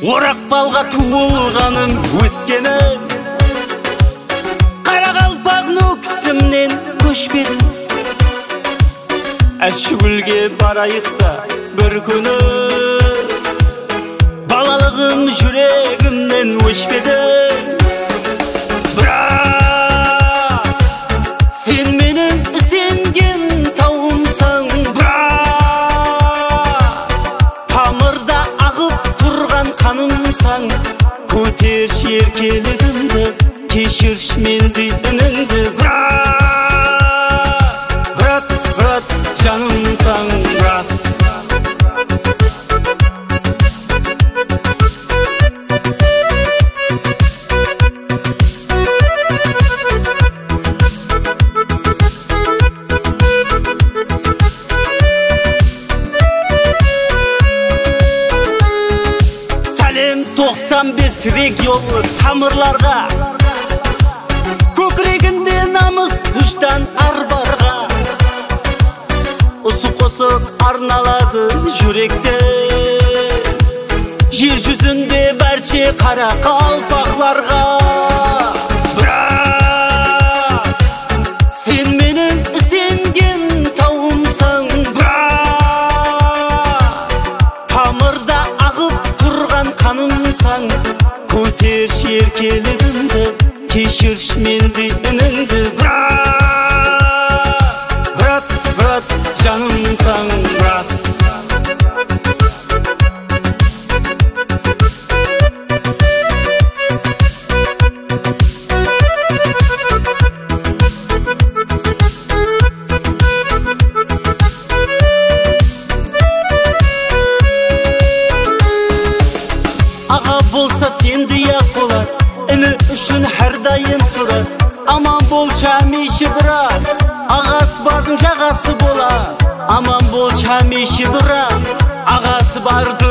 Орақбалға туылғаным өскенім, Қарақалпақ нөксімнен көшпедім. Әшігүлге барайық та бір күні, балалығым жүрегімнен өшпеді. Бірақ сен менің ізденген тауымсың, бірақ тамырда ағып тұрған қанымсың. Көтерші еркелігімді, кешірші менде үніңді. Брат, жанымсың, брат. Сәлем 95 регионы тамырларға, көкірегінде намыс күштан арбарға. Осы қосық арналады жүректе, жер жүзінде бәрше Қарақалпақларға. Бірақ сен менің ізденген тауымсың, бірақ тамырда ағып тұрған қанымсың. Көтерші еркелігімді, кешірші менде үніңді. Брат, жанымсың, брат. Аға болса сендей-ақ болар, іні үшін әрдайым тұрар. Аман бол шәмеші брат, ағасы бардың жағасы болар. Аман бол шәмеші брат, ағасы барды